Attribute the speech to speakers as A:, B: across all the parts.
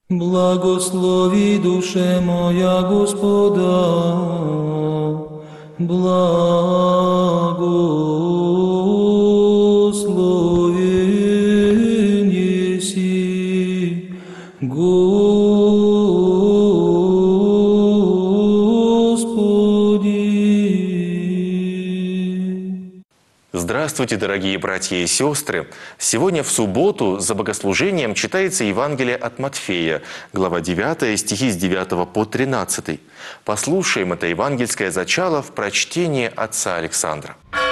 A: Благослови душе моя Господа, благословен еси Господи.
B: Здравствуйте, дорогие братья и сестры! Сегодня в субботу за богослужением читается Евангелие от Матфея, глава 9, стихи с 9 по 13. Послушаем это евангельское зачало в прочтении отца Александра.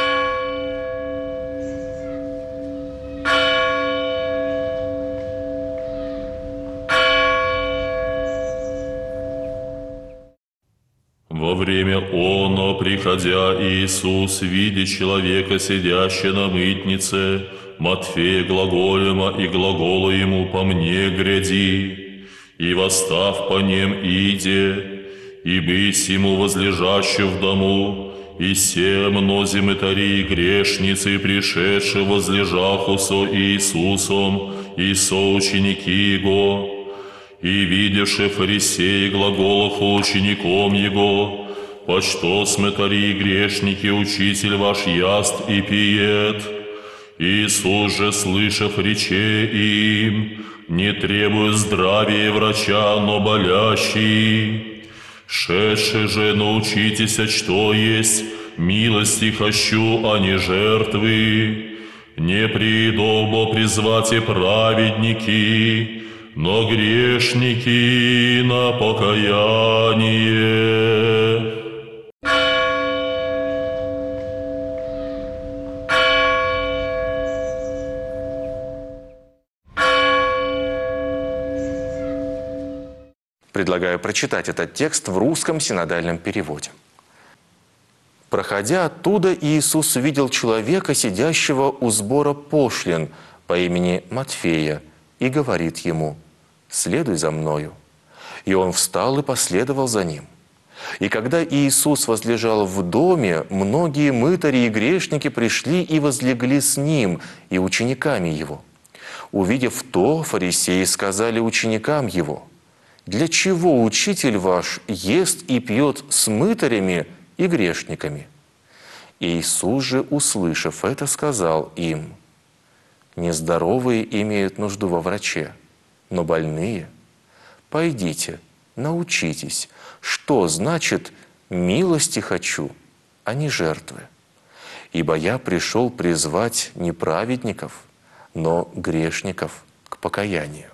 C: Во время оно, приходя Иисус, видя человека, сидящего на мытнице, Матфея глаголема и глагола ему по мне гряди, и восстав по нем иде, и бысь ему возлежащий в дому, и се мнози мытари и грешницы, пришедшие возлежаху со Иисусом, и соученики Его, и видевши фарисеи глаголаху учеником Его, «Почто смытари и грешники, учитель ваш яст и пиет?» Иисус же, слышав, рече им: «Не требует здравия врача, но болящий. Шедши же научитесь, что есть милости хочу, а не жертвы. Не придобо призвать и праведники, но грешники на покаяние».
B: Предлагаю прочитать этот текст в русском синодальном переводе. «Проходя оттуда, Иисус увидел человека, сидящего у сбора пошлин по имени Матфея, и говорит ему: „Следуй за мною“. И он встал и последовал за ним. И когда Иисус возлежал в доме, многие мытари и грешники пришли и возлегли с ним и учениками его. Увидев то, фарисеи сказали ученикам его: „Для чего учитель ваш ест и пьет с мытарями и грешниками?“ Иисус же, услышав это, сказал им: „Нездоровые имеют нужду во враче, но больные. Пойдите, научитесь, что значит «милости хочу, а не жертвы». Ибо я пришел призвать не праведников, но грешников к покаянию».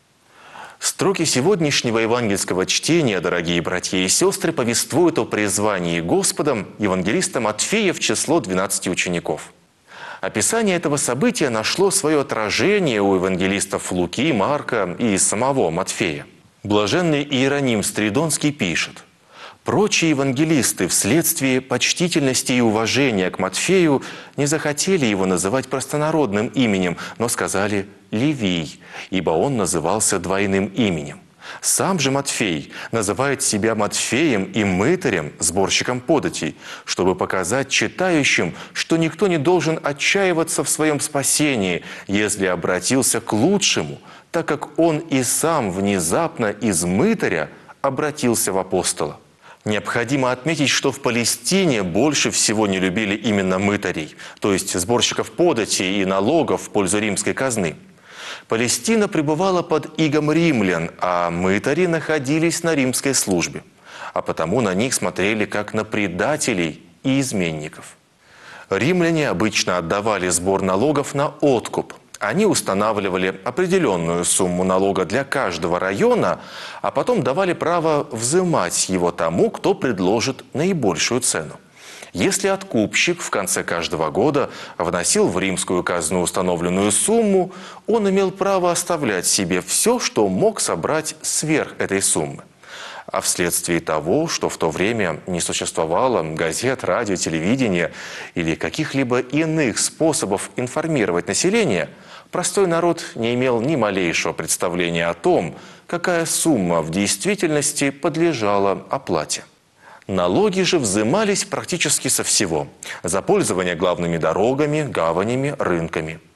B: Строки сегодняшнего евангельского чтения, дорогие братья и сестры, повествуют о призвании Господом евангелиста Матфея в число 12 учеников. Описание этого события нашло свое отражение у евангелистов Луки, Марка и самого Матфея. Блаженный Иероним Стридонский пишет: «Прочие евангелисты вследствие почтительности и уважения к Матфею не захотели его называть простонародным именем, но сказали Левий, ибо он назывался двойным именем. Сам же Матфей называет себя Матфеем и мытарем, сборщиком податей, чтобы показать читающим, что никто не должен отчаиваться в своем спасении, если обратился к лучшему, так как он и сам внезапно из мытаря обратился в апостола». Необходимо отметить, что в Палестине больше всего не любили именно мытарей, то есть сборщиков податей и налогов в пользу римской казны. Палестина пребывала под игом римлян, а мытари находились на римской службе, а потому на них смотрели как на предателей и изменников. Римляне обычно отдавали сбор налогов на откуп. Они устанавливали определенную сумму налога для каждого района, а потом давали право взимать его тому, кто предложит наибольшую цену. Если откупщик в конце каждого года вносил в римскую казну установленную сумму, он имел право оставлять себе все, что мог собрать сверх этой суммы. А вследствие того, что в то время не существовало газет, радио, телевидения или каких-либо иных способов информировать население, простой народ не имел ни малейшего представления о том, какая сумма в действительности подлежала оплате. Налоги же взимались практически со всего – за пользование главными дорогами, гаванями, рынками.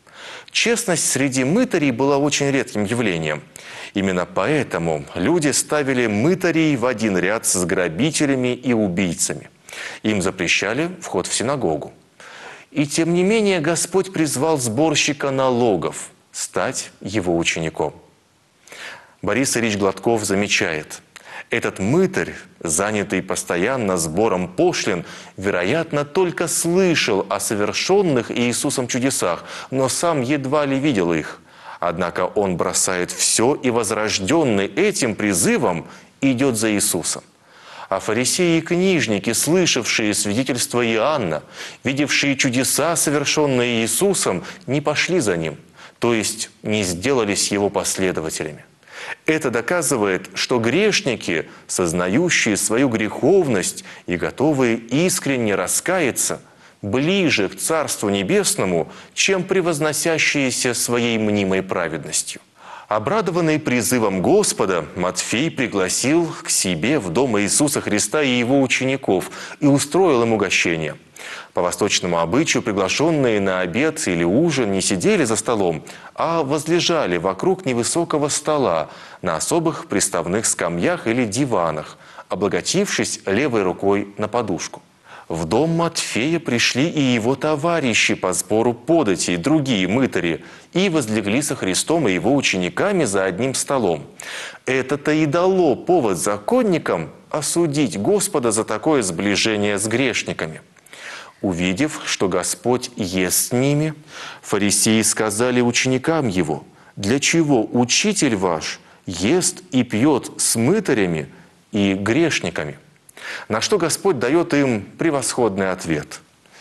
B: Честность среди мытарей была очень редким явлением. Именно поэтому люди ставили мытарей в один ряд с грабителями и убийцами. Им запрещали вход в синагогу. И тем не менее Господь призвал сборщика налогов стать его учеником. Борис Ильич Гладков замечает: этот мытарь, занятый постоянно сбором пошлин, вероятно, только слышал о совершенных Иисусом чудесах, но сам едва ли видел их. Однако он бросает все и, возрожденный этим призывом, идет за Иисусом. А фарисеи и книжники, слышавшие свидетельство Иоанна, видевшие чудеса, совершенные Иисусом, не пошли за ним, то есть не сделались его последователями. Это доказывает, что грешники, сознающие свою греховность и готовые искренне раскаяться, ближе к Царству Небесному, чем превозносящиеся своей мнимой праведностью. Обрадованный призывом Господа, Матфей пригласил к себе в дом Иисуса Христа и его учеников и устроил им угощение. По восточному обычаю приглашенные на обед или ужин не сидели за столом, а возлежали вокруг невысокого стола на особых приставных скамьях или диванах, облокотившись левой рукой на подушку. В дом Матфея пришли и его товарищи по сбору податей, другие мытари, и возлегли со Христом и его учениками за одним столом. Это-то и дало повод законникам осудить Господа за такое сближение с грешниками. Увидев, что Господь ест с ними, фарисеи сказали ученикам Его: «Для чего учитель ваш ест и пьет с мытарями и грешниками?» На что Господь дает им превосходный ответ: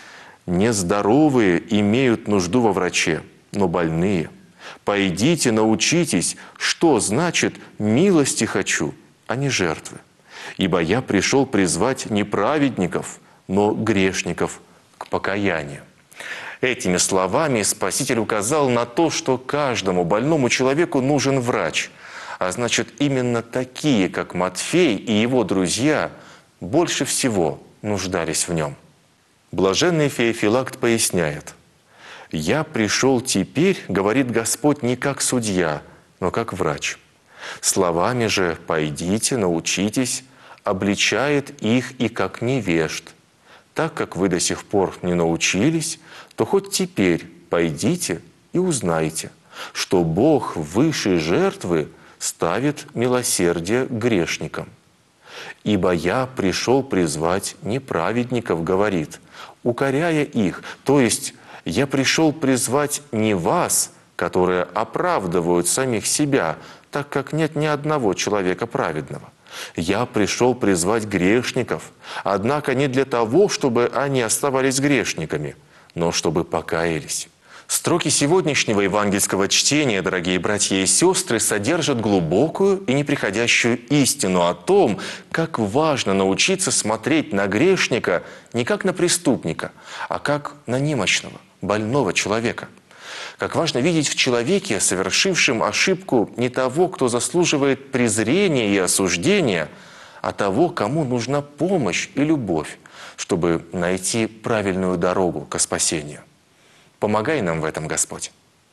B: «Нездоровые имеют нужду во враче, но больные. Пойдите, научитесь, что значит «милости хочу», а не жертвы. Ибо я пришел призвать не праведников, но грешников к покаянию». Этими словами Спаситель указал на то, что каждому больному человеку нужен врач. А значит, именно такие, как Матфей и его друзья, больше всего нуждались в нем. Блаженный Феофилакт поясняет: «Я пришел теперь, — говорит Господь, — не как судья, но как врач. Словами же «пойдите, научитесь» обличает их и как невежд. Так как вы до сих пор не научились, то хоть теперь пойдите и узнайте, что Бог выше жертвы ставит милосердие грешникам. Ибо я пришел призвать не праведников, — говорит, — укоряя их, то есть я пришел призвать не вас, которые оправдывают самих себя, так как нет ни одного человека праведного. Я пришел призвать грешников, однако не для того, чтобы они оставались грешниками, но чтобы покаялись». Строки сегодняшнего евангельского чтения, дорогие братья и сестры, содержат глубокую и неприходящую истину о том, как важно научиться смотреть на грешника не как на преступника, а как на немощного, больного человека. Как важно видеть в человеке, совершившем ошибку, не того, кто заслуживает презрения и осуждения, а того, кому нужна помощь и любовь, чтобы найти правильную дорогу к спасению. Помогай нам в этом, Господь.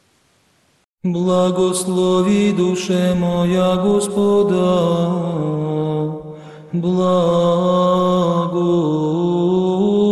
A: Благослови душе моя Господа, благо.